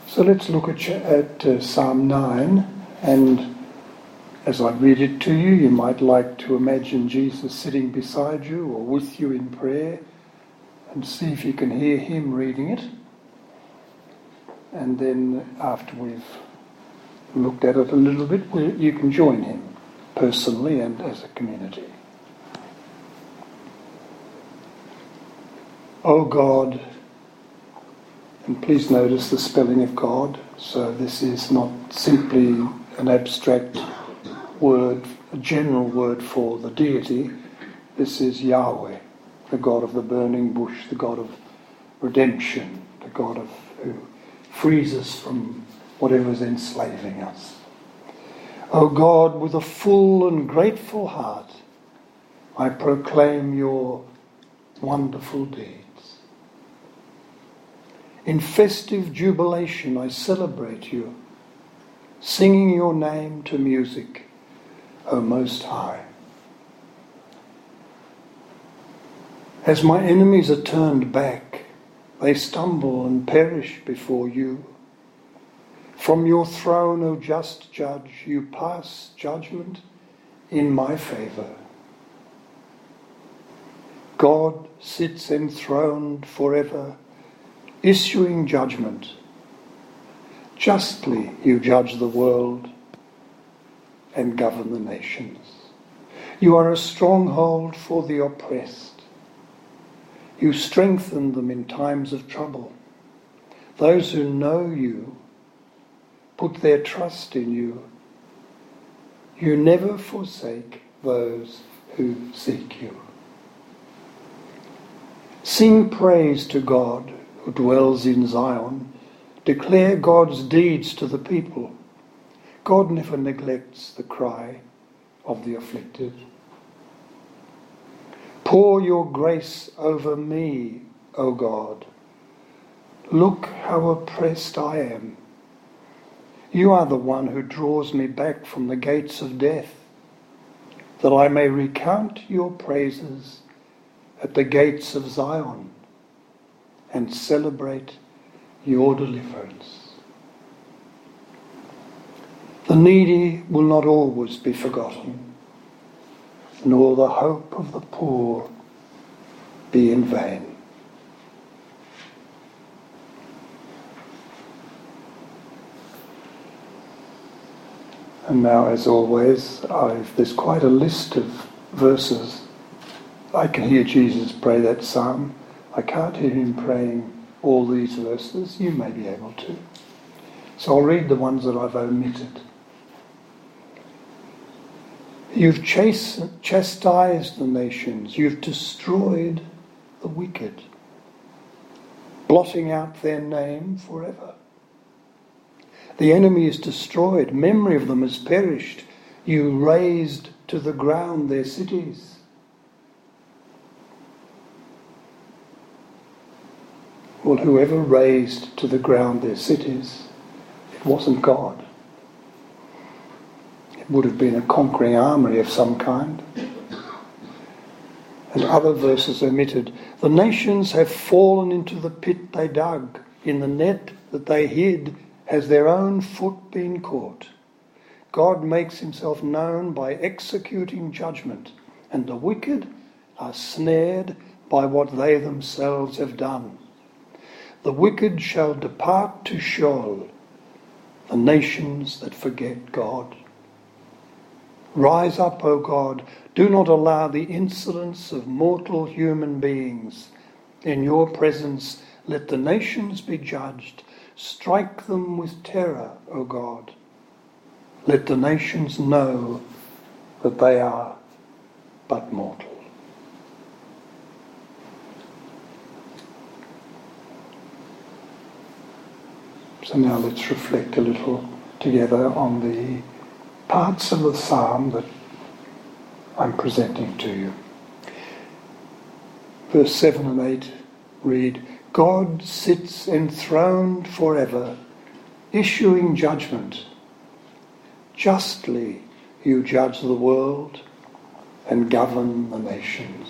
So let's look at Psalm 9, and as I read it to you, you might like to imagine Jesus sitting beside you or with you in prayer, and see if you can hear him reading it. And then after we've looked at it a little bit, you can join him personally and as a community. O God, and please notice the spelling of God, so this is not simply an abstract word, a general word for the deity. This is Yahweh, the God of the burning bush, the God of redemption, the God who frees us from whatever is enslaving us. O God, with a full and grateful heart, I proclaim your wonderful deeds. In festive jubilation I celebrate you, singing your name to music, O Most High. As my enemies are turned back, they stumble and perish before you. From your throne, O just judge, you pass judgment in my favour. God sits enthroned forever, issuing judgment. Justly you judge the world and govern the nations. You are a stronghold for the oppressed. You strengthen them in times of trouble. Those who know you put their trust in you. You never forsake those who seek you. Sing praise to God who dwells in Zion. Declare God's deeds to the people. God never neglects the cry of the afflicted. Pour your grace over me, O God. Look how oppressed I am. You are the one who draws me back from the gates of death, that I may recount your praises at the gates of Zion and celebrate your deliverance. The needy will not always be forgotten, nor the hope of the poor be in vain. And now, as always, there's quite a list of verses. I can hear Jesus pray that psalm. I can't hear him praying all these verses. You may be able to. So I'll read the ones that I've omitted. You've chastised the nations. You've destroyed the wicked, blotting out their name forever. The enemy is destroyed. Memory of them has perished. You razed to the ground their cities. Well, whoever razed to the ground their cities, it wasn't God. It would have been a conquering army of some kind. And other verses omitted. The nations have fallen into the pit they dug. In the net that they hid has their own foot been caught. God makes himself known by executing judgment, and the wicked are snared by what they themselves have done. The wicked shall depart to Sheol, the nations that forget God. Rise up, O God, do not allow the insolence of mortal human beings. In your presence let the nations be judged. Strike them with terror, O God. Let the nations know that they are but mortal. So now let's reflect a little together on the parts of the psalm that I'm presenting to you. Verse 7 and 8 read, God sits enthroned forever, issuing judgment. Justly you judge the world and govern the nations.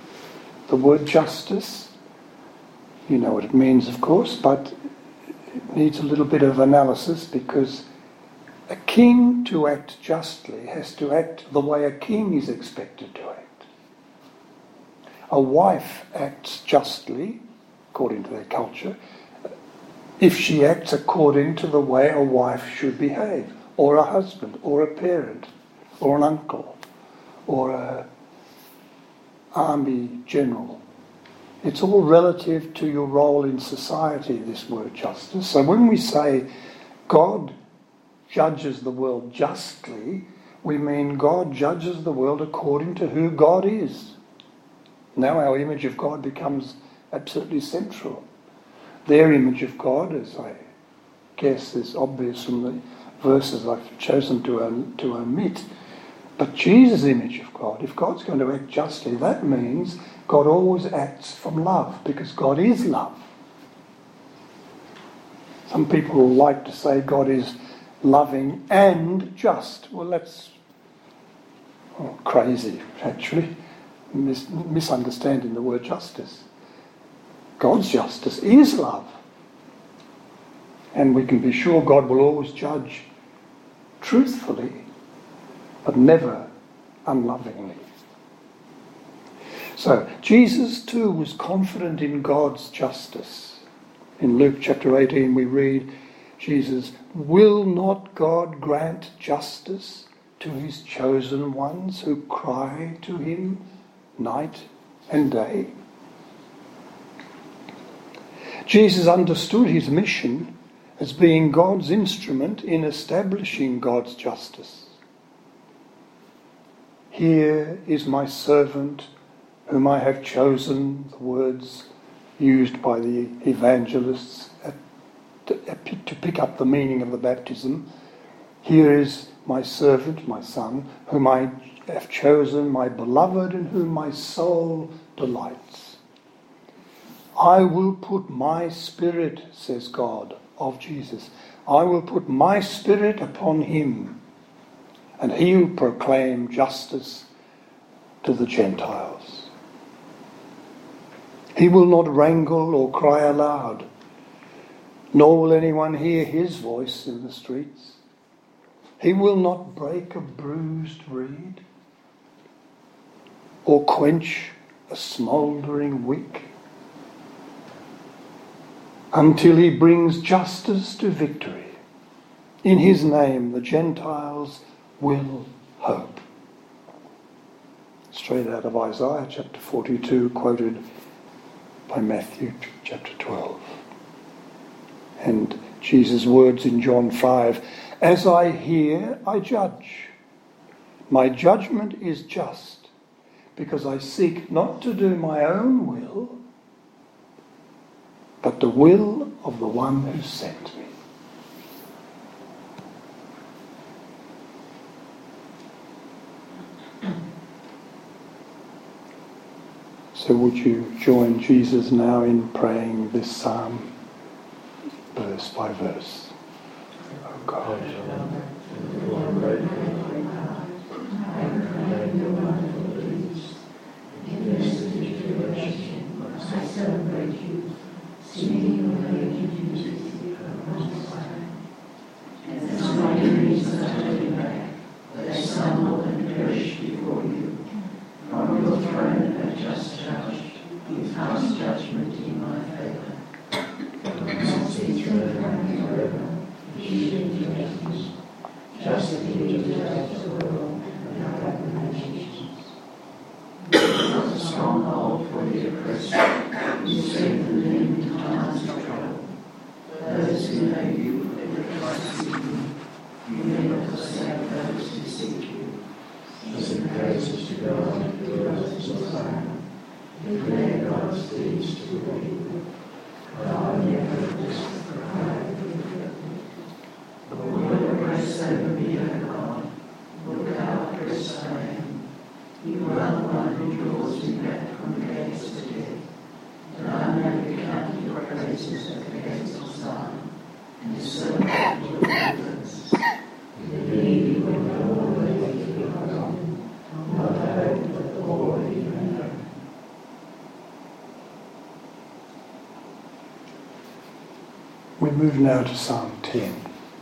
The word justice, you know what it means, of course, but needs a little bit of analysis, because a king to act justly has to act the way a king is expected to act. A wife acts justly, according to their culture, if she acts according to the way a wife should behave, or a husband, or a parent, or an uncle, or an army general. It's all relative to your role in society, this word justice. So when we say God judges the world justly, we mean God judges the world according to who God is. Now our image of God becomes absolutely central. Their image of God, as I guess is obvious from the verses I've chosen to omit, but Jesus' image of God, if God's going to act justly, that means God always acts from love, because God is love. Some people like to say God is loving and just. Well, that's crazy, actually. Misunderstanding the word justice. God's justice is love. And we can be sure God will always judge truthfully, but never unlovingly. So, Jesus too was confident in God's justice. In Luke chapter 18 we read, Jesus, will not God grant justice to his chosen ones who cry to him night and day? Jesus understood his mission as being God's instrument in establishing God's justice. Here is my servant whom I have chosen, the words used by the evangelists to pick up the meaning of the baptism. Here is my servant, my son, whom I have chosen, my beloved, in whom my soul delights. I will put my spirit, says God of Jesus, I will put my spirit upon him, and he will proclaim justice to the Gentiles. He will not wrangle or cry aloud, nor will anyone hear his voice in the streets. He will not break a bruised reed or quench a smouldering wick until he brings justice to victory. In his name the Gentiles will hope. Straight out of Isaiah chapter 42, quoted by Matthew chapter 12. And Jesus' words in John 5, as I hear, I judge. My judgment is just, because I seek not to do my own will, but the will of the one who sent me. So would you join Jesus now in praying this psalm, verse by verse? Oh God. I celebrate you, singing your name. As my enemies are turning back, they stumble and perish before you. From your throne have just judged, you pass judgment in my favour. Mercy through from forever, healing to justice, justly to judge the world and govern the nations. A stronghold for the oppressed, you strengthen them in times of trouble. Those who know you and trust in you, you never forsake those who seek you. Sing praises to God who dwells in Zion. Declare God's deeds to the people. God never lets the cry of the afflicted. Lord, your grace over me, O God. Look how oppressed I am. You are the one who draws me back from the gates of death, that I may recount your praises at the gates of Zion, and serve your deliverance. Indeed, you will always be forgotten, not hope that the Lord even know. We move now to Psalm 10.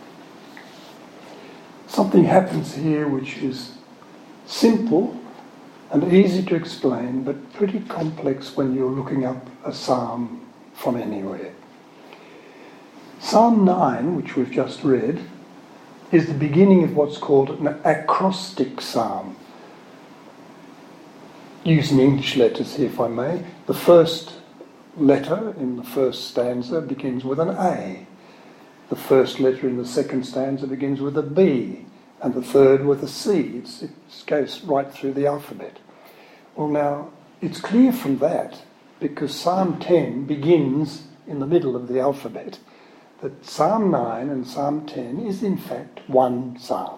Something happens here which is simple and easy to explain, but pretty complex when you're looking up a psalm from anywhere. Psalm 9, which we've just read, is the beginning of what's called an acrostic psalm. Using English letters here, if I may. The first letter in the first stanza begins with an A. The first letter in the second stanza begins with a B, and the third with a C. It goes right through the alphabet. Well, now, it's clear from that, because Psalm 10 begins in the middle of the alphabet, that Psalm 9 and Psalm 10 is in fact one psalm.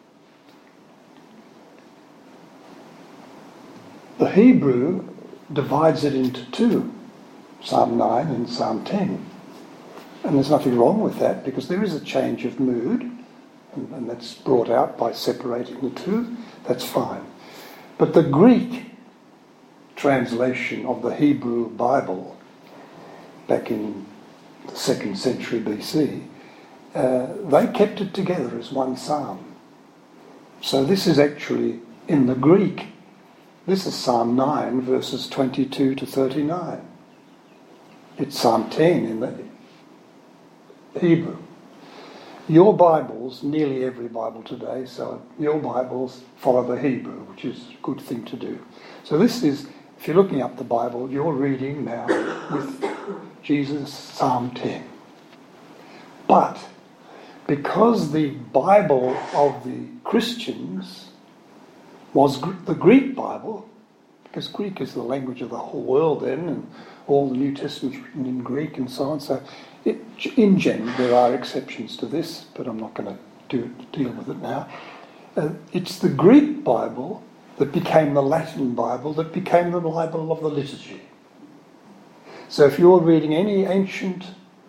The Hebrew divides it into two, Psalm 9 and Psalm 10. And there's nothing wrong with that, because there is a change of mood, and that's brought out by separating the two. That's fine. But the Greek translation of the Hebrew Bible back in the 2nd century BC, they kept it together as one psalm. So this is actually, in the Greek, this is Psalm 9 verses 22 to 39. It's Psalm 10 in the Hebrew. Your Bibles, nearly every Bible today, so your Bibles follow the Hebrew, which is a good thing to do. So this is, if you're looking up the Bible, you're reading now with Jesus Psalm 10. But because the Bible of the Christians was the Greek Bible, because Greek is the language of the whole world then, and all the New Testament's written in Greek and so on, so in general there are exceptions to this, but I'm not going to deal with it now. It's the Greek Bible that became the Latin Bible, that became the Bible of the liturgy. So if you're reading any ancient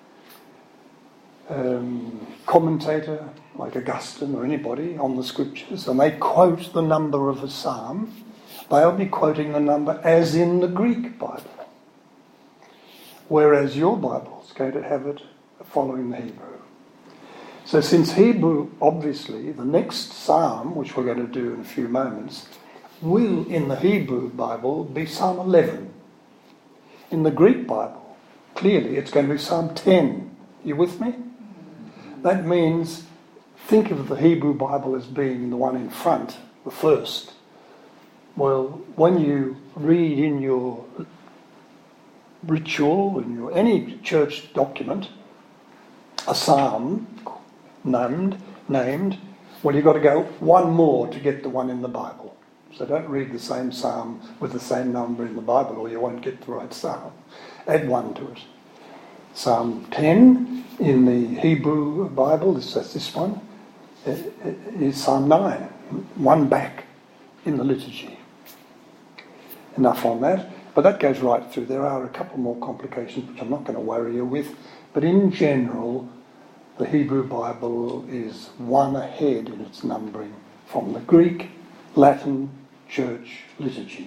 commentator like Augustine or anybody on the scriptures, and they quote the number of a psalm, they'll be quoting the number as in the Greek Bible. Whereas your Bible is going to have it following the Hebrew. So since Hebrew, obviously, the next psalm, which we're going to do in a few moments, will in the Hebrew Bible be Psalm 11. In the Greek Bible, clearly it's going to be Psalm 10. You with me? That means, think of the Hebrew Bible as being the one in front, the first. Well, when you read in your ritual, in your any church document, a psalm named, well, you've got to go one more to get the one in the Bible. So don't read the same psalm with the same number in the Bible, or you won't get the right psalm. Add one to it. Psalm 10 in the Hebrew Bible, that's this one, is Psalm 9, one back in the liturgy. Enough on that. But that goes right through. There are a couple more complications which I'm not going to worry you with. But in general, the Hebrew Bible is one ahead in its numbering from the Greek, Latin, Church liturgy.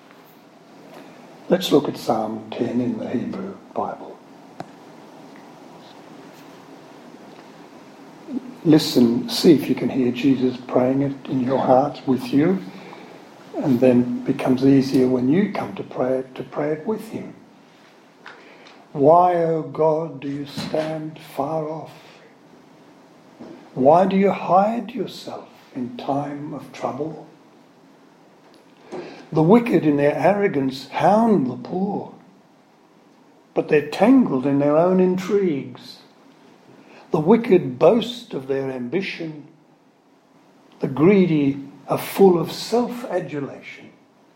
Let's look at Psalm 10 in the Hebrew Bible. Listen, see if you can hear Jesus praying it in your heart with you. And then it becomes easier when you come to pray it with him. Why, O God, do you stand far off? Why do you hide yourself in time of trouble? The wicked in their arrogance hound the poor, but they're tangled in their own intrigues. The wicked boast of their ambition. The greedy are full of self-adulation.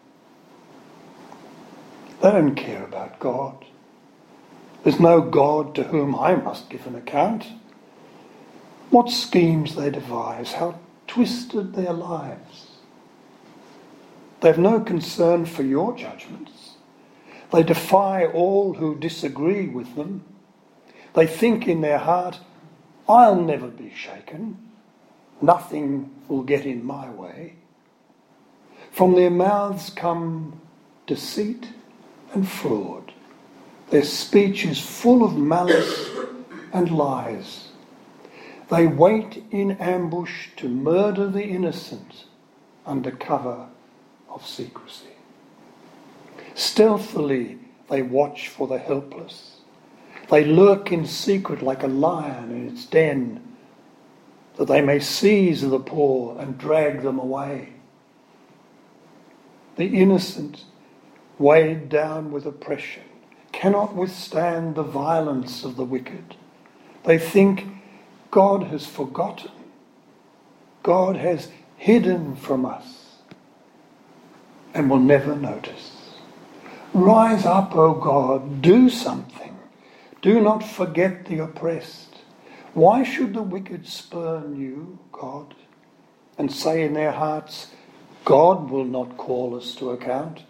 They don't care about God. There's no God to whom I must give an account. What schemes they devise, how twisted their lives. They have no concern for your judgments. They defy all who disagree with them. They think in their heart, I'll never be shaken. Nothing will get in my way. From their mouths come deceit and fraud. Their speech is full of malice and lies. They wait in ambush to murder the innocent under cover of secrecy. Stealthily they watch for the helpless. They lurk in secret like a lion in its den, that they may seize the poor and drag them away. The innocent, weighed down with oppression, cannot withstand the violence of the wicked. They think God has forgotten. God has hidden from us and will never notice. Rise up, O God, do something. Do not forget the oppressed. Why should the wicked spurn you, God, and say in their hearts, God will not call us to account?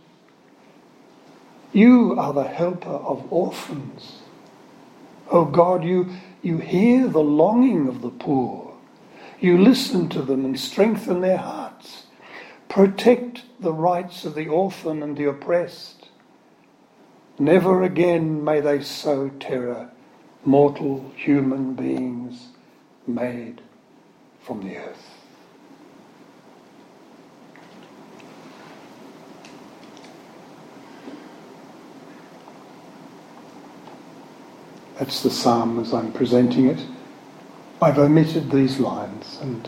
You are the helper of orphans. O God, you hear the longing of the poor. You listen to them and strengthen their hearts. Protect the rights of the orphan and the oppressed. Never again may they sow terror, mortal human beings made from the earth. That's the psalm as I'm presenting it. I've omitted these lines, and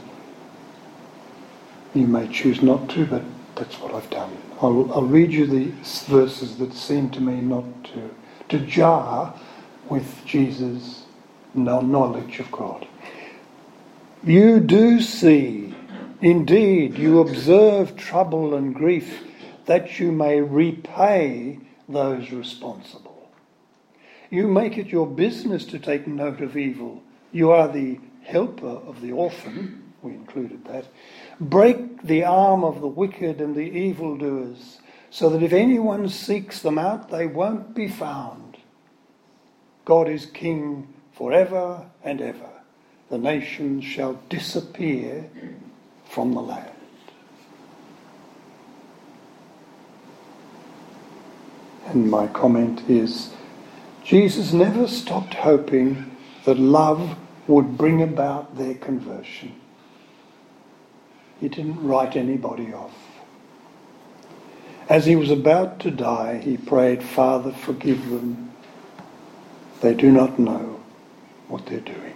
you may choose not to, but that's what I've done. I'll read you the verses that seem to me not to jar with Jesus' knowledge of God. You do see, indeed, you observe trouble and grief, that you may repay those responsible. You make it your business to take note of evil. You are the helper of the orphan, we included that. Break the arm of the wicked and the evildoers, so that if anyone seeks them out, they won't be found. God is king forever and ever. The nations shall disappear from the land. And my comment is, Jesus never stopped hoping that love would bring about their conversion. He didn't write anybody off. As he was about to die, he prayed, Father, forgive them. They do not know what they're doing.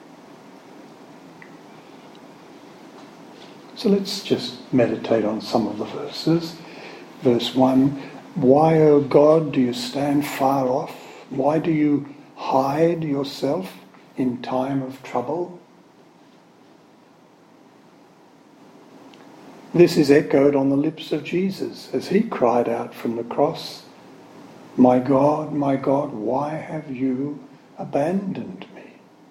So let's just meditate on some of the verses. Verse 1, why, O God, do you stand far off? Why do you hide yourself in time of trouble? This is echoed on the lips of Jesus as he cried out from the cross, my God, why have you abandoned me?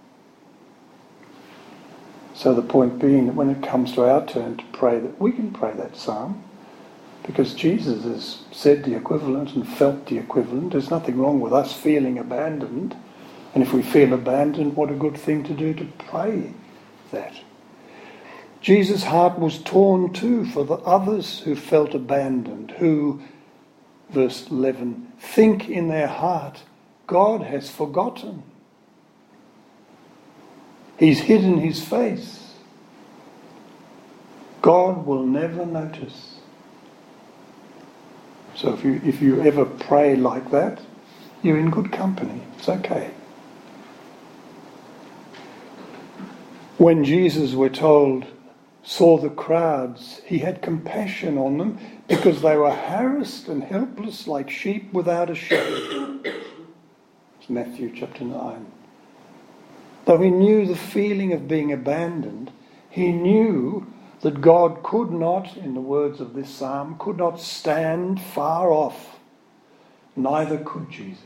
So the point being that when it comes to our turn to pray, that we can pray that psalm, because Jesus has said the equivalent and felt the equivalent. There's nothing wrong with us feeling abandoned. And if we feel abandoned, what a good thing to do to pray that. Jesus' heart was torn too for the others who felt abandoned, who, verse 11, think in their heart, God has forgotten. He's hidden his face. God will never notice. So if you ever pray like that, you're in good company. It's okay. When Jesus, we're told, saw the crowds, he had compassion on them because they were harassed and helpless like sheep without a shepherd. It's Matthew chapter 9. Though he knew the feeling of being abandoned, he knew that God could not, in the words of this psalm, could not stand far off. Neither could Jesus.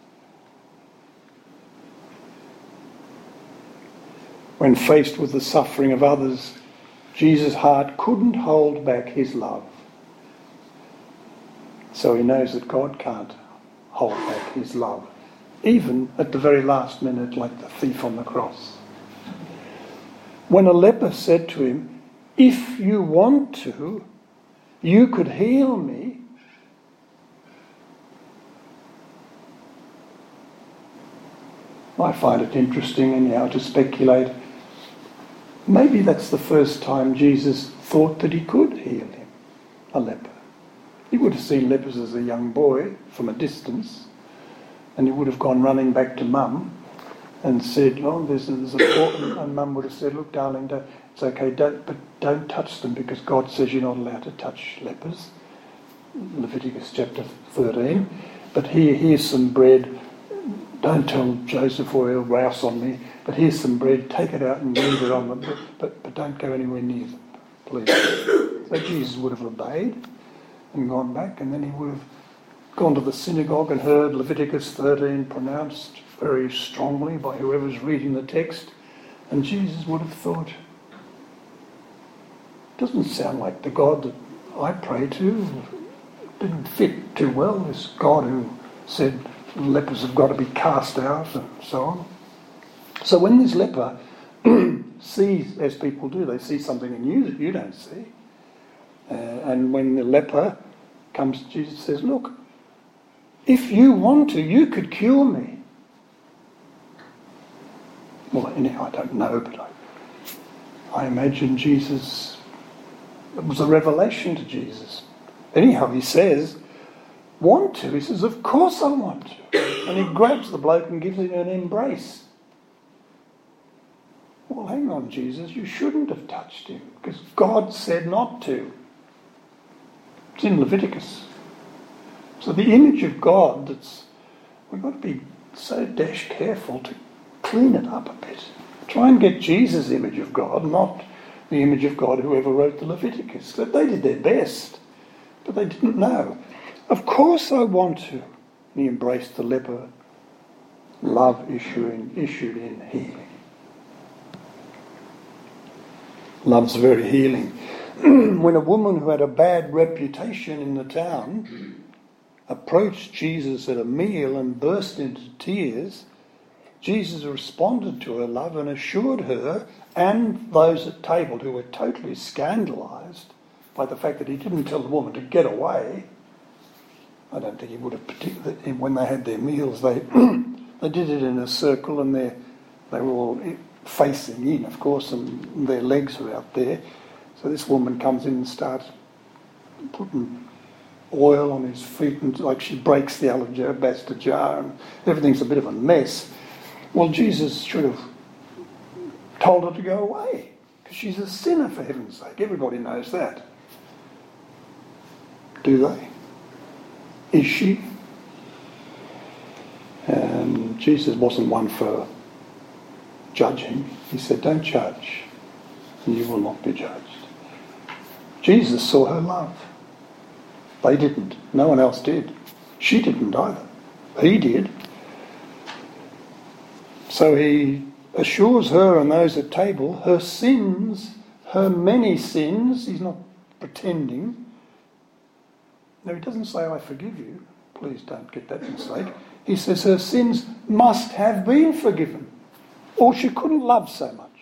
When faced with the suffering of others, Jesus' heart couldn't hold back his love. So he knows that God can't hold back his love, even at the very last minute, like the thief on the cross. When a leper said to him, if you want to, you could heal me. I find it interesting anyhow to speculate. Maybe that's the first time Jesus thought that he could heal him, a leper. He would have seen lepers as a young boy from a distance, and he would have gone running back to Mum and said, "Oh, there's a poor," and Mum would have said, "Look, darling, it's okay, but don't touch them because God says you're not allowed to touch lepers." Leviticus chapter 13. "But here's some bread. Don't tell Joseph or he'll rouse on me, but here's some bread, take it out and leave it on them, but don't go anywhere near them, please." So Jesus would have obeyed and gone back, and then he would have gone to the synagogue and heard Leviticus 13 pronounced very strongly by whoever's reading the text, and Jesus would have thought, doesn't sound like the God that I pray to. Didn't fit too well, this God who said lepers have got to be cast out and so on. So when this leper sees, as people do, they see something in you that you don't see. And when the leper comes, Jesus says, "Look, if you want to, you could cure me." Well, anyhow, I don't know, but I imagine Jesus, it was a revelation to Jesus. Anyhow, he says, "Want to?" He says, "Of course I want to." And he grabs the bloke and gives him an embrace. Well, hang on, Jesus, you shouldn't have touched him because God said not to. It's in Leviticus. So the image of God, we've got to be so dash careful to clean it up a bit. Try and get Jesus' image of God, not the image of God whoever wrote the Leviticus. They did their best, but they didn't know. "Of course I want to." And he embraced the leper. Love issued in healing. Love's very healing. When a woman who had a bad reputation in the town approached Jesus at a meal and burst into tears, Jesus responded to her love and assured her and those at table who were totally scandalised by the fact that he didn't tell the woman to get away. I don't think he would have particularly, when they had their meals, they did it in a circle and they were all facing in, of course, and their legs were out there. So this woman comes in and starts putting oil on his feet, and like she breaks the alabaster jar, and everything's a bit of a mess. Well, Jesus should have told her to go away, because she's a sinner, for heaven's sake. Everybody knows that. Do they? Is she? And Jesus wasn't one for judging. He said, "Don't judge, and you will not be judged." Jesus saw her love. They didn't. No one else did. She didn't either. He did. So he assures her and those at table, her sins, her many sins, he's not pretending. No, he doesn't say, "I forgive you." Please don't get that mistake. He says her sins must have been forgiven, or she couldn't love so much.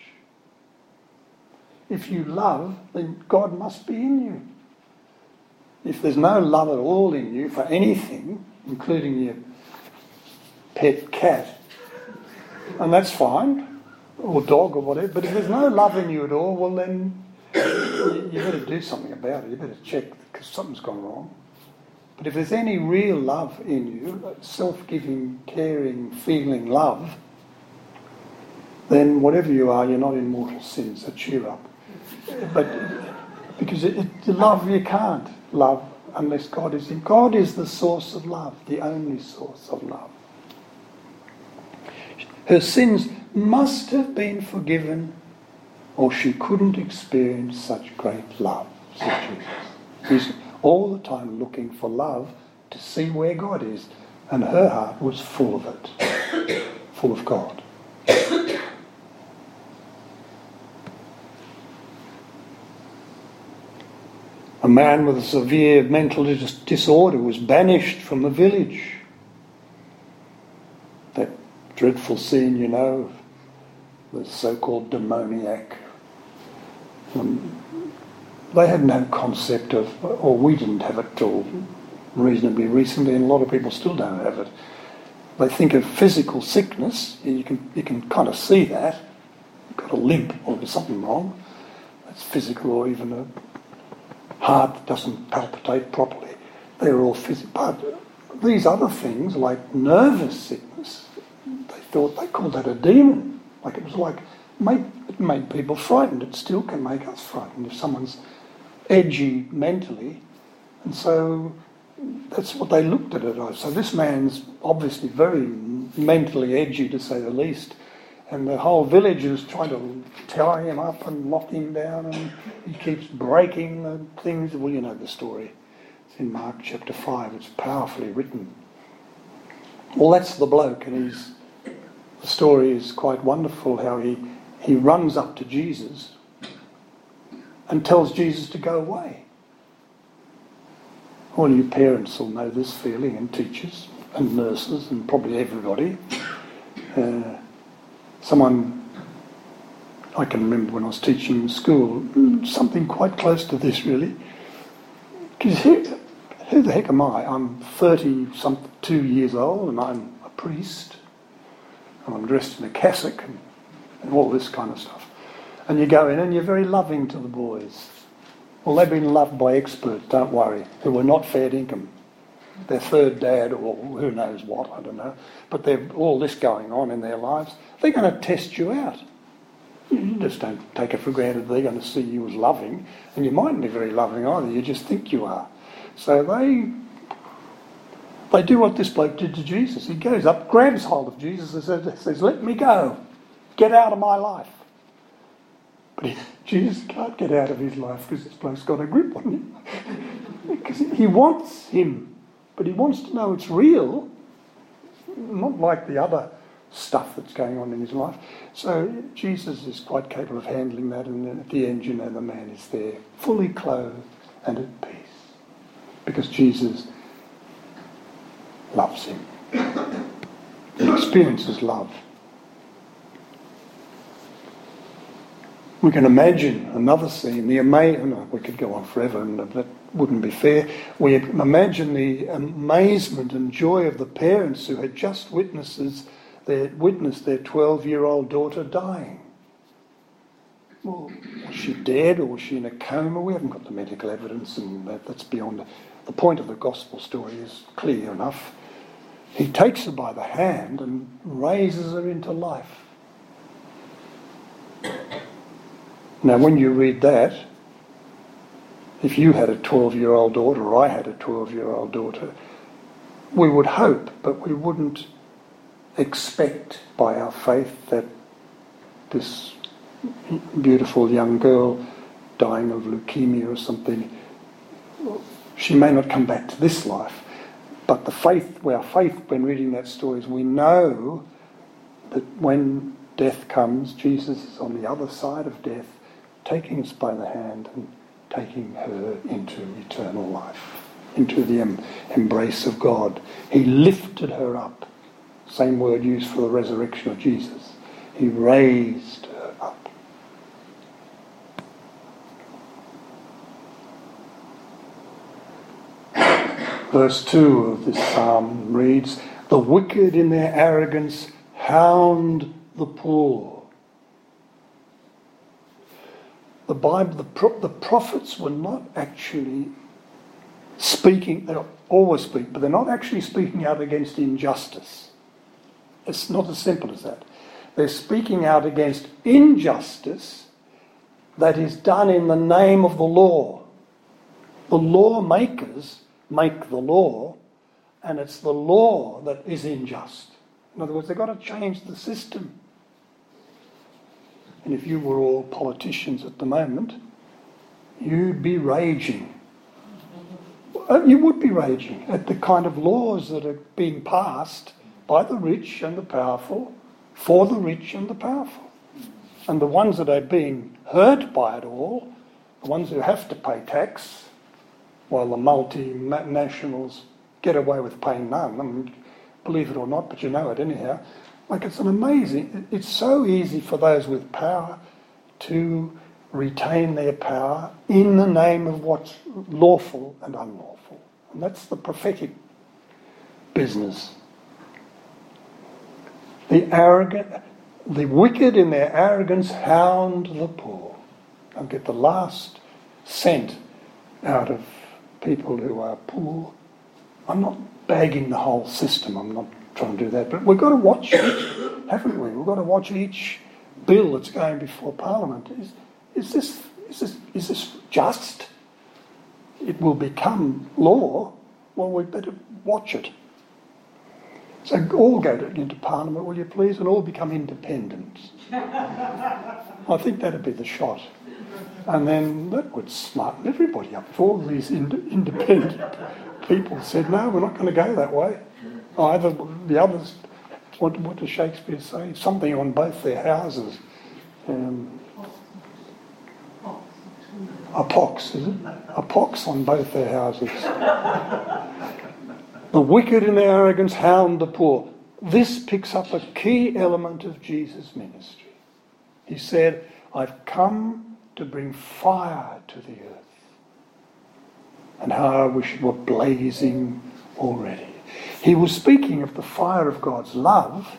If you love, then God must be in you. If there's no love at all in you for anything, including your pet cat, and that's fine, or dog or whatever, but if there's no love in you at all, well then you better do something about it. You better check, because something's gone wrong. But if there's any real love in you, self-giving, caring, feeling love, then whatever you are, you're not in mortal sin, so cheer up. But because love, you can't love unless God is in. God is the source of love, the only source of love. Her sins must have been forgiven, or she couldn't experience such great love, said Jesus. He's all the time looking for love to see where God is, and her heart was full of it, full of God. A man with a severe mental disorder was banished from the village. That dreadful scene, you know, the so-called demoniac. They had no concept of, or we didn't have it till reasonably recently, and a lot of people still don't have it. They think of physical sickness. You can kind of see that. You've got a limp or there's something wrong. That's physical, or even a heart that doesn't palpitate properly. They're all physical. But these other things, like nervous sickness, they called that a demon. Like it was like, it made people frightened. It still can make us frightened if someone's edgy mentally. And so that's what they looked at it as. So this man's obviously very mentally edgy, to say the least. And the whole village is trying to tie him up and lock him down, and he keeps breaking the things. Well, you know the story. It's in Mark chapter 5. It's powerfully written. Well, that's the bloke, and the story is quite wonderful how he runs up to Jesus and tells Jesus to go away. All you parents will know this feeling, and teachers and nurses and probably everybody. I can remember when I was teaching in school, something quite close to this really. Because who the heck am I? I'm 32 years old and I'm a priest. And I'm dressed in a cassock and all this kind of stuff. And you go in and you're very loving to the boys. Well, they've been loved by experts, don't worry, who were not fair dinkum. Their third dad or who knows what, I don't know. But they've all this going on in their lives. They're going to test you out. You just don't take it for granted they're going to see you as loving. And you mightn't be very loving either, you just think you are. So they do what this bloke did to Jesus. He goes up, grabs hold of Jesus and says, "Let me go. Get out of my life." But Jesus can't get out of his life because this bloke's got a grip on him. Because he wants him, but he wants to know it's real, not like the other stuff that's going on in his life. So Jesus is quite capable of handling that, and then at the end, the man is there, fully clothed and at peace. Because Jesus loves him. He experiences love. We can imagine another scene, we could go on forever and that wouldn't be fair. We imagine the amazement and joy of the parents who had just witnessed their 12-year-old daughter dying. Well, was she dead or was she in a coma? We haven't got the medical evidence, and that's beyond the point of the gospel story is clear enough. He takes her by the hand and raises her into life. Now, when you read that, if you had a 12-year-old daughter or I had a 12-year-old daughter, we would hope, but we wouldn't expect by our faith that this beautiful young girl dying of leukemia or something, she may not come back to this life. But our faith when reading that story is we know that when death comes, Jesus is on the other side of death, taking us by the hand and taking her into eternal life, into the embrace of God. He lifted her up. Same word used for the resurrection of Jesus. He raised her up. Verse 2 of this psalm reads, "The wicked in their arrogance hound the poor." The Bible, the prophets were not actually speaking, they always speak, but they're not actually speaking out against injustice. It's not as simple as that. They're speaking out against injustice that is done in the name of the law. The lawmakers make the law, and it's the law that is unjust. In other words, they've got to change the system. And if you were all politicians at the moment, you'd be raging. You would be raging at the kind of laws that are being passed by the rich and the powerful, for the rich and the powerful. And the ones that are being hurt by it all, the ones who have to pay tax, while the multinationals get away with paying none. I mean, believe it or not, but you know it anyhow. Like it's so easy for those with power to retain their power in the name of what's lawful and unlawful. And that's the prophetic business. The wicked in their arrogance hound the poor. They'll get the last cent out of people who are poor. I'm not bagging the whole system, I'm not trying to do that, but we've got to watch it, haven't we? We've got to watch each bill that's going before Parliament. Is this just? It will become law. Well, we better watch it. So all go into Parliament, will you please, and all become independents. I think that'd be the shot. And then that would smarten everybody up. If all these independent people said, no, we're not going to go that way. Either the others, what does Shakespeare say? Something on both their houses. A pox, is it? A pox on both their houses. The wicked in their arrogance hound the poor. This picks up a key element of Jesus' ministry. He said, I've come to bring fire to the earth. And how I wish it were blazing already. He was speaking of the fire of God's love,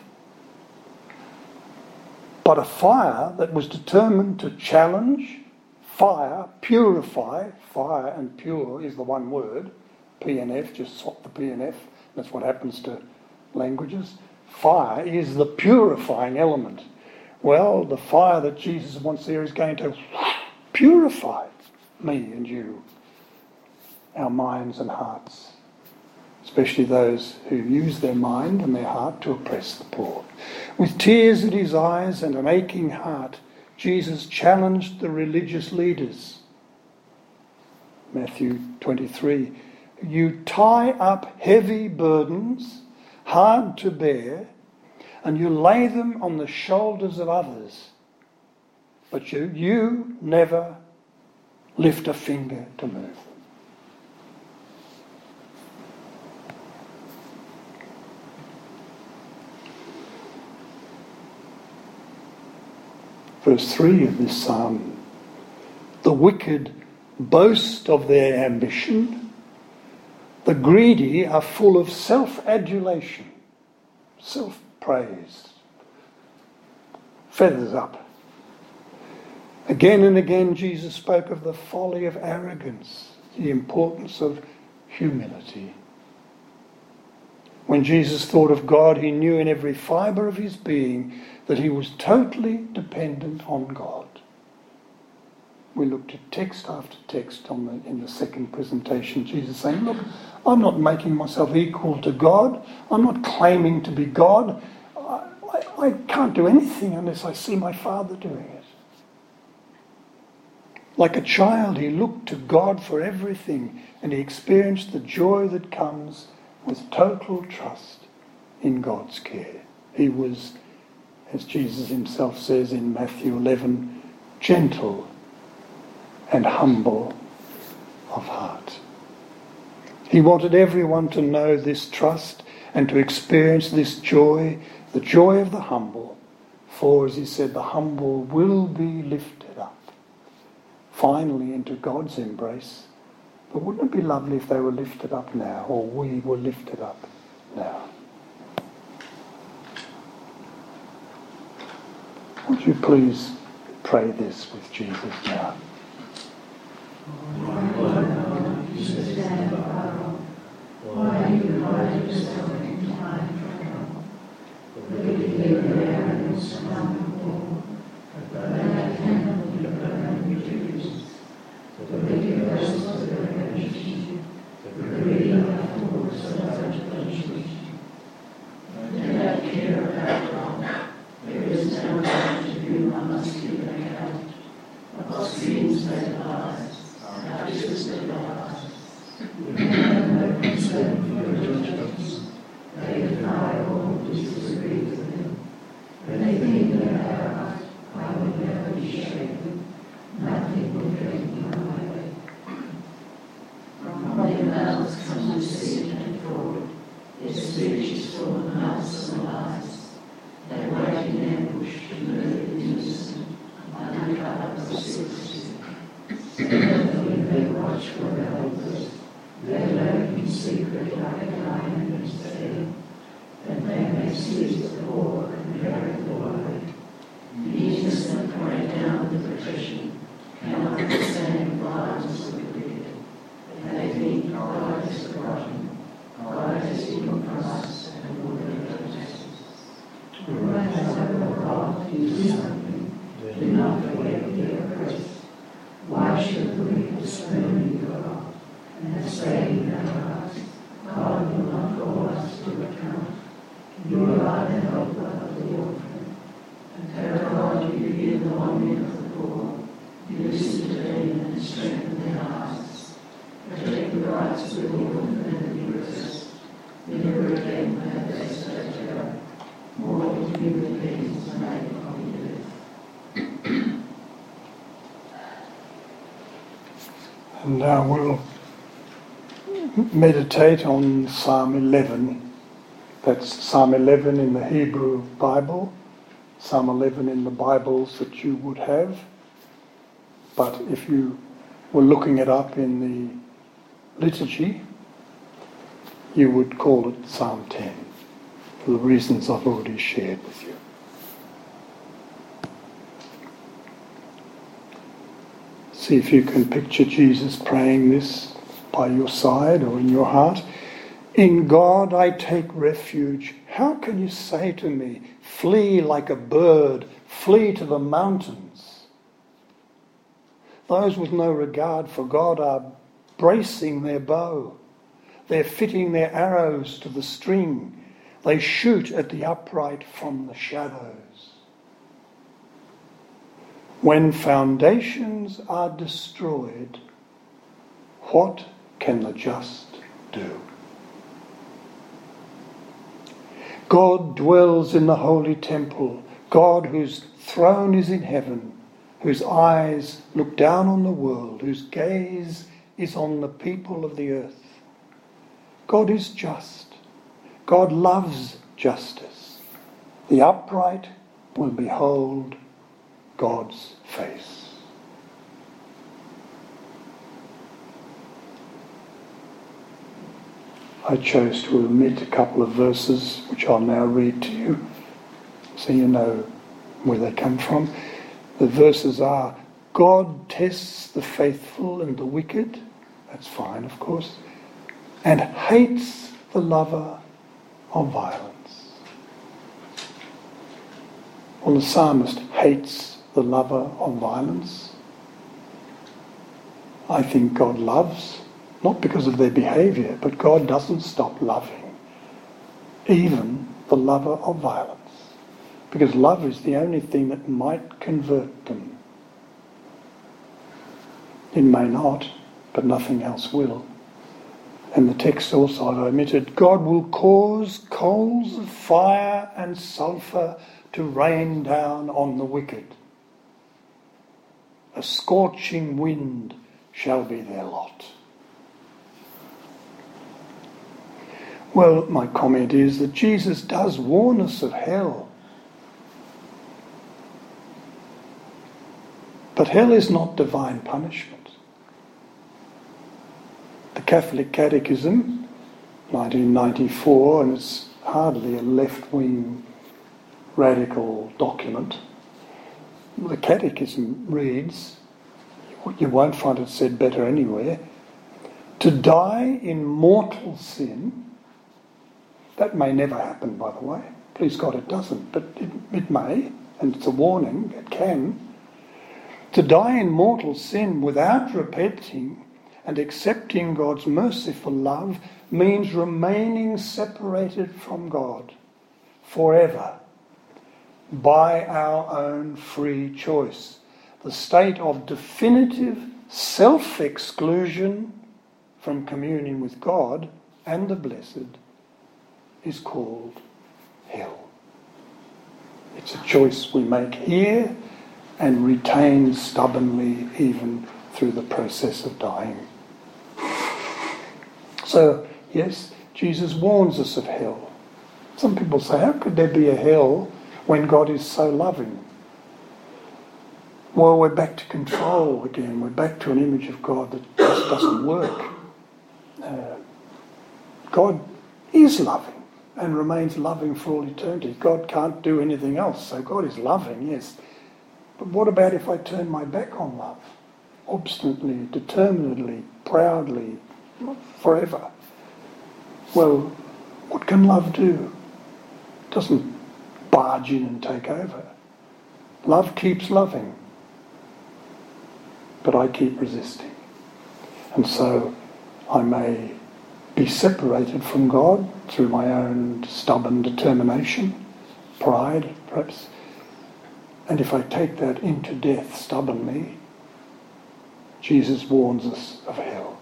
but a fire that was determined to challenge, fire, purify. Fire and pure is the one word. P and F, just swap the P and F. That's what happens to languages. Fire is the purifying element. Well, the fire that Jesus wants there is going to purify me and you, our minds and hearts, especially those who use their mind and their heart to oppress the poor. With tears at his eyes and an aching heart, Jesus challenged the religious leaders. Matthew 23, you tie up heavy burdens, hard to bear, and you lay them on the shoulders of others, but you never lift a finger to move them. Verse 3 of this psalm, the wicked boast of their ambition, the greedy are full of self-adulation, self-praise, feathers up. Again and again Jesus spoke of the folly of arrogance, the importance of humility. When Jesus thought of God, he knew in every fibre of his being that he was totally dependent on God. We looked at text after text in the second presentation, Jesus saying, look, I'm not making myself equal to God. I'm not claiming to be God. I can't do anything unless I see my Father doing it. Like a child, he looked to God for everything, and he experienced the joy that comes with total trust in God's care. He was, as Jesus himself says in Matthew 11, gentle and humble of heart. He wanted everyone to know this trust and to experience this joy, the joy of the humble. For, as he said, the humble will be lifted up, finally into God's embrace. But wouldn't it be lovely if they were lifted up now, or we were lifted up now? Would you please pray this with Jesus now? Why do you hide yourself in time trouble? Wicked arrogance among the poor, but that cannot be burned with juice. The wicked boast of their ambition, the greedy are full of self-adulation. They don't care about God. There is no doubt to whom I must give an account. I must read do something. Do not forget the oppressed. Why should the wicked spurn your wrath and say in their hearts, God will not call us to account. You are the helper of the orphan. And God, you hear the longing of the poor. You listen to them and strengthen their hearts. Protect the rights of the orphan and the oppressed. Never again may they say to God, mortal human beings made of the earth. And now we'll meditate on Psalm 11. That's Psalm 11 in the Hebrew Bible, Psalm 11 in the Bibles that you would have. But if you were looking it up in the liturgy, you would call it Psalm 10, for the reasons I've already shared with you. See if you can picture Jesus praying this by your side or in your heart. In God I take refuge. How can you say to me, flee like a bird, flee to the mountains? Those with no regard for God are bracing their bow. They're fitting their arrows to the string. They shoot at the upright from the shadows. When foundations are destroyed, what can the just do? God dwells in the holy temple, God whose throne is in heaven, whose eyes look down on the world, whose gaze is on the people of the earth. God is just. God loves justice. The upright will behold God's face. I chose to omit a couple of verses which I'll now read to you so you know where they come from. The verses are, God tests the faithful and the wicked, that's fine of course, and hates the lover of violence. Well, the psalmist hates the lover of violence. I think God loves, not because of their behaviour, but God doesn't stop loving even the lover of violence, because love is the only thing that might convert them. It may not, but nothing else will. And the text also I've omitted, God will cause coals of fire and sulphur to rain down on the wicked. A scorching wind shall be their lot. Well, my comment is that Jesus does warn us of hell. But hell is not divine punishment. The Catholic Catechism, 1994, and it's hardly a left-wing radical document. The Catechism reads, you won't find it said better anywhere, to die in mortal sin. That may never happen, by the way. Please God it doesn't, but it may, and it's a warning, it can. To die in mortal sin without repenting and accepting God's merciful love means remaining separated from God forever by our own free choice. The state of definitive self-exclusion from communion with God and the blessed is called hell. It's a choice we make here and retain stubbornly even through the process of dying. So, yes, Jesus warns us of hell. Some people say, how could there be a hell when God is so loving? Well, we're back to control again. We're back to an image of God that just doesn't work. God is loving and remains loving for all eternity. God can't do anything else. So God is loving, yes. But what about if I turn my back on love? Obstinately, determinedly, proudly, forever. Well, what can love do? It doesn't barge in and take over. Love keeps loving, but I keep resisting. And so I may be separated from God through my own stubborn determination, pride perhaps. And if I take that into death stubbornly, Jesus warns us of hell.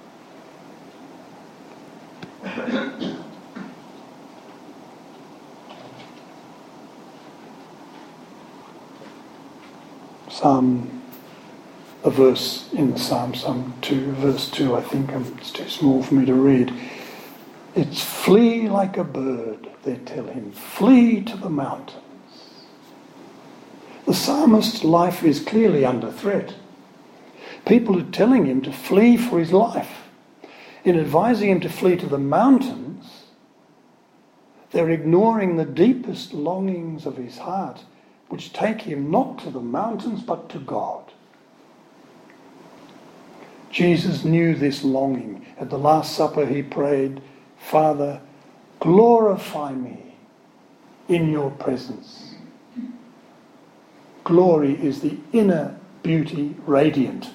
A verse in the Psalm 2, verse 2, I think it's too small for me to read. It's flee like a bird, they tell him. Flee to the mountains. The psalmist's life is clearly under threat. People are telling him to flee for his life. In advising him to flee to the mountains, they're ignoring the deepest longings of his heart, which take him not to the mountains but to God. Jesus knew this longing. At the Last Supper he prayed, Father, glorify me in your presence. Glory is the inner beauty radiant.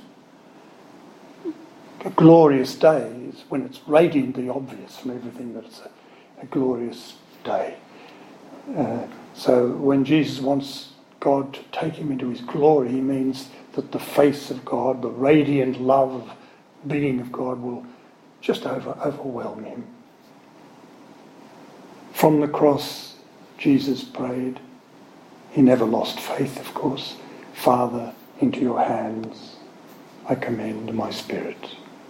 A glorious day is when it's radiantly obvious from everything that it's a glorious day. So when Jesus wants God to take him into his glory, he means that the face of God, the radiant love being of God will just overwhelm him. From the cross, Jesus prayed. He never lost faith, of course. Father, into your hands I commend my spirit.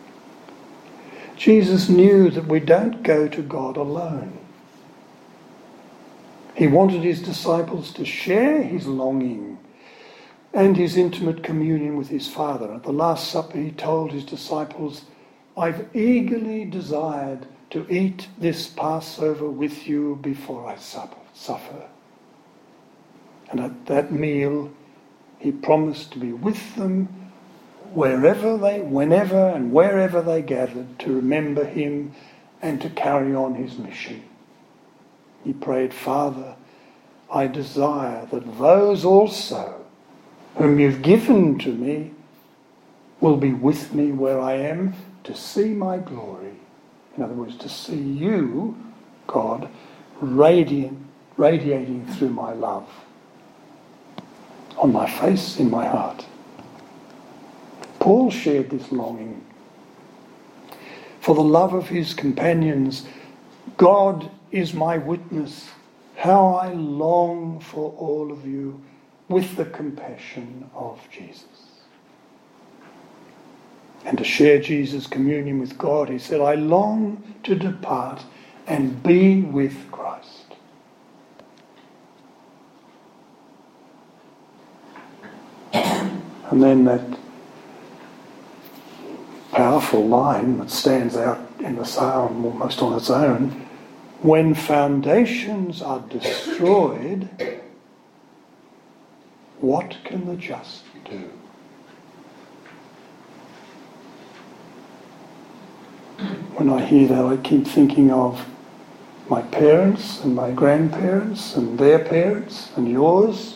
Jesus knew that we don't go to God alone. He wanted his disciples to share his longing and his intimate communion with his Father. At the Last Supper he told his disciples, I've eagerly desired to eat this Passover with you before I suffer. And at that meal he promised to be with them whenever and wherever they gathered, to remember him and to carry on his mission. He prayed, Father, I desire that those also whom you've given to me will be with me where I am, to see my glory. In other words, to see you, God, radiating through my love, on my face, in my heart. Paul shared this longing. For the love of his companions, God is my witness, how I long for all of you with the compassion of Jesus. And to share Jesus' communion with God, he said, I long to depart and be with Christ. And then that powerful line that stands out in the psalm almost on its own, when foundations are destroyed, what can the just do? When I hear that, I keep thinking of my parents and my grandparents and their parents and yours.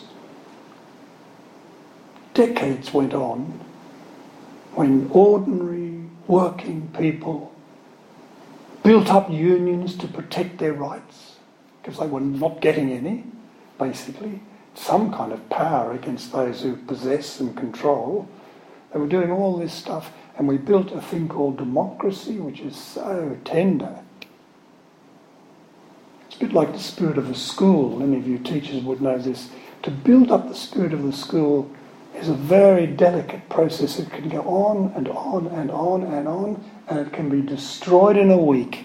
Decades went on when ordinary working people built up unions to protect their rights, because they were not getting any, basically. Some kind of power against those who possess and control. They were doing all this stuff, and we built a thing called democracy, which is so tender. It's a bit like the spirit of a school. Any of you teachers would know this. To build up the spirit of the school is a very delicate process. It can go on and on and on and on, and it can be destroyed in a week.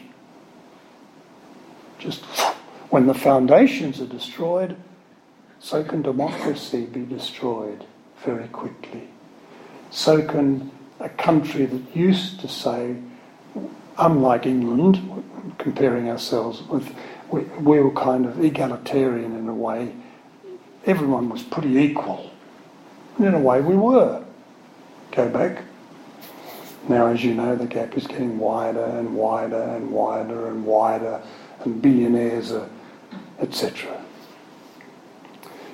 Just when the foundations are destroyed, so can democracy be destroyed very quickly. So can a country that used to say, unlike England, comparing ourselves with, we were kind of egalitarian in a way. Everyone was pretty equal. And in a way we were. Go back. Now, as you know, the gap is getting wider and wider and wider and wider, and billionaires are, etc.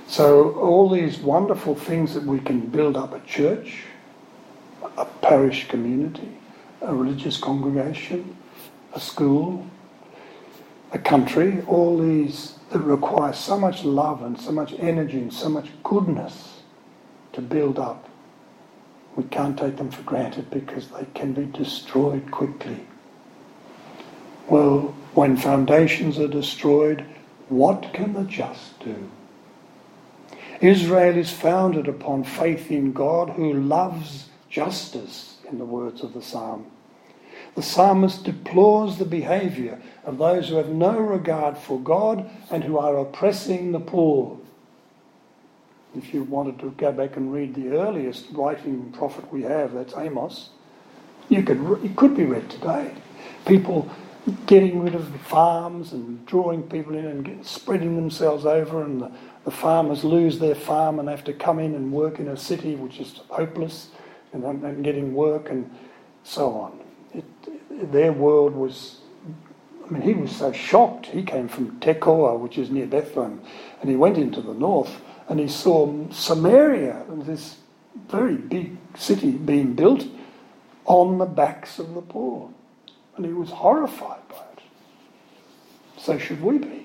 So all these wonderful things that we can build up a church, a parish community, a religious congregation, a school, a country, all these that require so much love and so much energy and so much goodness to build up. We can't take them for granted because they can be destroyed quickly. Well, when foundations are destroyed, what can the just do? Israel is founded upon faith in God who loves justice, in the words of the psalm. The psalmist deplores the behaviour of those who have no regard for God and who are oppressing the poor. If you wanted to go back and read the earliest writing prophet we have, that's Amos, it could be read today. People getting rid of the farms and drawing people in and spreading themselves over, and the farmers lose their farm and have to come in and work in a city which is hopeless and getting work and so on. Their world was, he was so shocked. He came from Tekoa, which is near Bethlehem, and he went into the north and he saw Samaria, this very big city being built on the backs of the poor. And he was horrified by it. So should we be.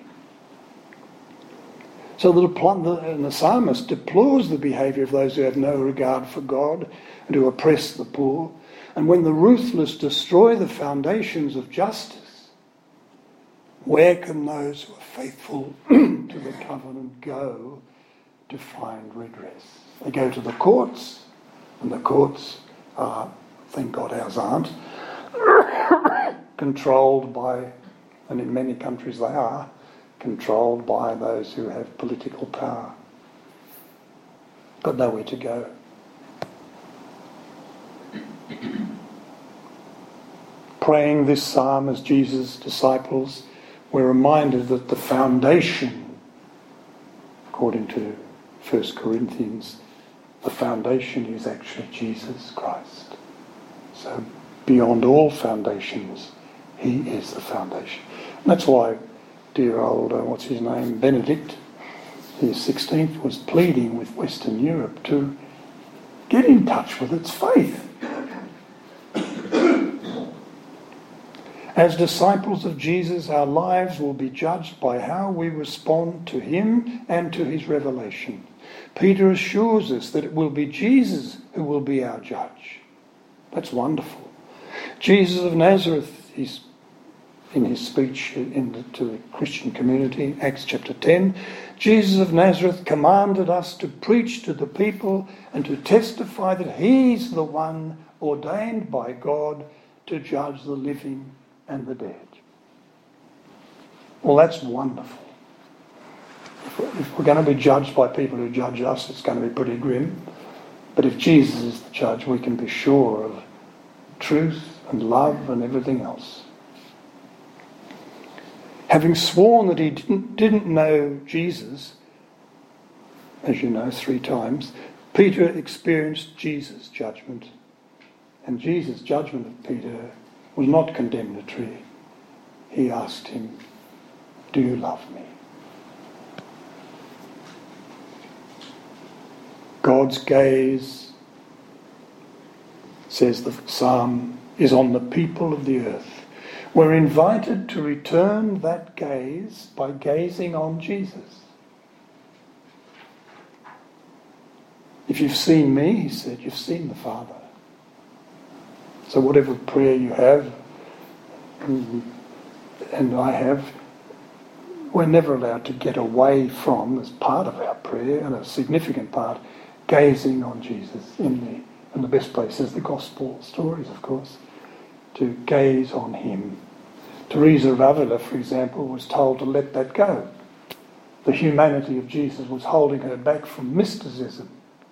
So the psalmist deplores the behaviour of those who have no regard for God and who oppress the poor. And when the ruthless destroy the foundations of justice, where can those who are faithful to the covenant go to find redress? They go to the courts, and the courts are, thank God ours aren't, controlled by, and in many countries they are, controlled by those who have political power. Got nowhere to go. Praying this psalm as Jesus' disciples, we're reminded that the foundation, according to 1 Corinthians, the foundation is actually Jesus Christ. So beyond all foundations, he is the foundation. And that's why dear old, Benedict, his 16th, was pleading with Western Europe to get in touch with its faith. As disciples of Jesus, our lives will be judged by how we respond to him and to his revelation. Peter assures us that it will be Jesus who will be our judge. That's wonderful. Jesus of Nazareth, in his speech to the Christian community, Acts chapter 10, Jesus of Nazareth commanded us to preach to the people and to testify that he's the one ordained by God to judge the living and the dead. Well, that's wonderful. If we're going to be judged by people who judge us, it's going to be pretty grim. But if Jesus is the judge, we can be sure of truth and love and everything else. Having sworn that he didn't know Jesus, as you know, 3 times, Peter experienced Jesus' judgment. And Jesus' judgment of Peter was not condemnatory. He asked him, "Do you love me?" God's gaze, says the psalm, is on the people of the earth. We're invited to return that gaze by gazing on Jesus. If you've seen me, he said, you've seen the Father. So whatever prayer you have, and I have, we're never allowed to get away from, as part of our prayer, and a significant part, gazing on Jesus. And the best place is the gospel stories, of course, to gaze on him. Teresa of Avila, for example, was told to let that go. The humanity of Jesus was holding her back from mysticism,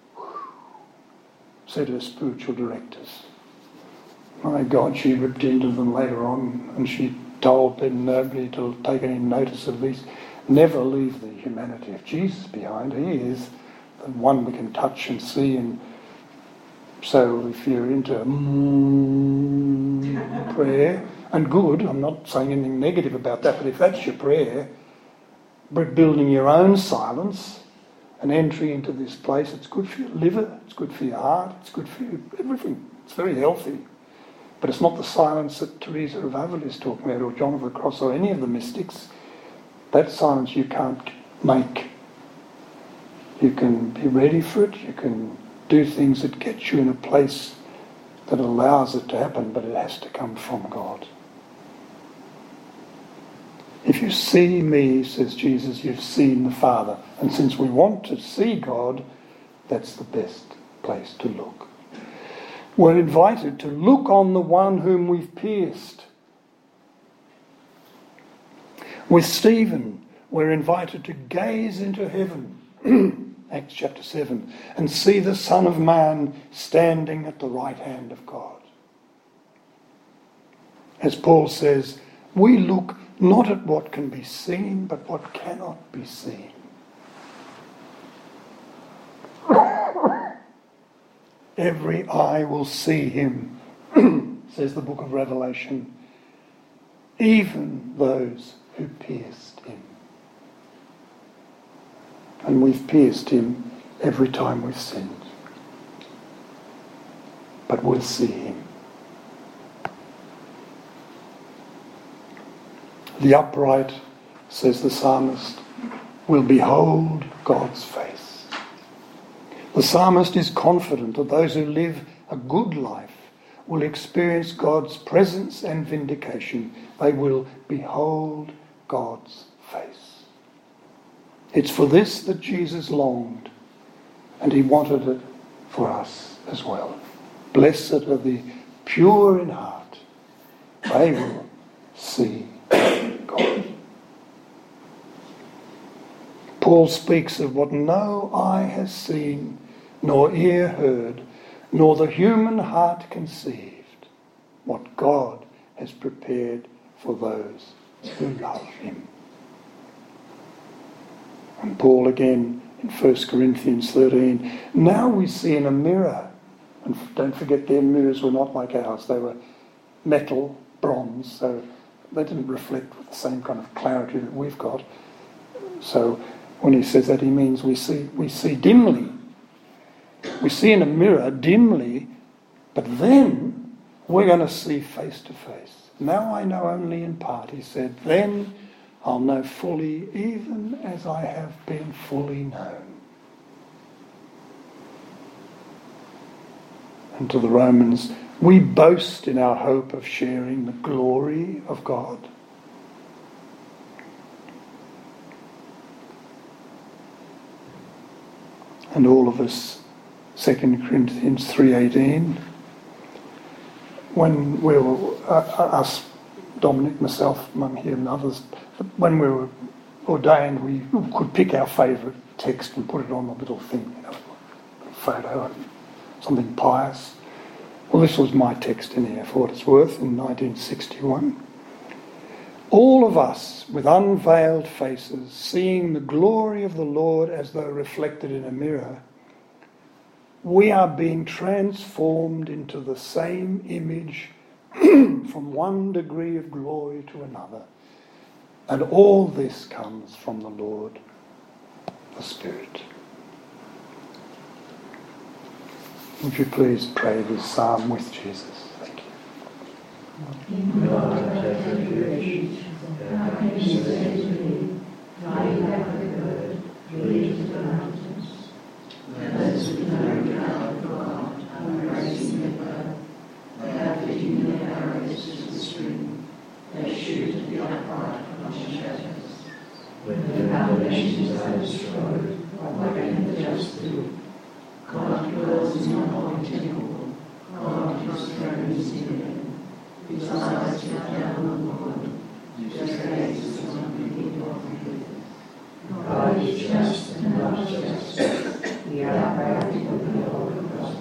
said her spiritual directors. My God, she ripped into them later on, and she told them nobody to take any notice of these. Never leave the humanity of Jesus behind. He is the one we can touch and see. And so if you're into prayer, and good, I'm not saying anything negative about that, but if that's your prayer, building your own silence an entry into this place. It's good for your liver, it's good for your heart, it's good for everything. It's very healthy. But it's not the silence that Teresa of Avila is talking about, or John of the Cross, or any of the mystics. That silence you can't make. You can be ready for it, you can do things that get you in a place that allows it to happen, but it has to come from God. If you see me, says Jesus, you've seen the Father. And since we want to see God, that's the best place to look. We're invited to look on the one whom we've pierced. With Stephen, we're invited to gaze into heaven, Acts chapter 7, and see the Son of Man standing at the right hand of God. As Paul says, we look not at what can be seen, but what cannot be seen. Every eye will see him, says the book of Revelation, even those who pierced him. And we've pierced him every time we've sinned. But we'll see him. The upright, says the psalmist, will behold God's face. The psalmist is confident that those who live a good life will experience God's presence and vindication. They will behold God's face. It's for this that Jesus longed, and he wanted it for us as well. Blessed are the pure in heart. They will see God. Paul speaks of what no eye has seen, nor ear heard, nor the human heart conceived, what God has prepared for those who love him. And Paul again in 1 Corinthians 13, now we see in a mirror, and don't forget their mirrors were not like ours, they were metal, bronze, so they didn't reflect with the same kind of clarity that we've got. So when he says that, he means we see dimly. We see in a mirror dimly, but then we're going to see face to face. Now I know only in part, he said, then I'll know fully, even as I have been fully known. And to the Romans, we boast in our hope of sharing the glory of God. And all of us, 2 Corinthians 3:18, when we were, us, Dominic, myself, Mum here and others, when we were ordained, we could pick our favourite text and put it on a little thing, a photo, and something pious. Well, this was my text in here, for what it's worth, in 1961. All of us, with unveiled faces, seeing the glory of the Lord as though reflected in a mirror, we are being transformed into the same image from one degree of glory to another. And all this comes from the Lord, the Spirit. Would you please pray this psalm with Jesus? Thank you. In God I take refuge, how can you say to me, fly like a bird, flee to the mountains? Those with no regard for God are raising their bow, they are fitting their arrows to the string, they shoot at the upright from the shadows. When the foundations are destroyed, what can the just do? God dwells in your holy temple, God his throne is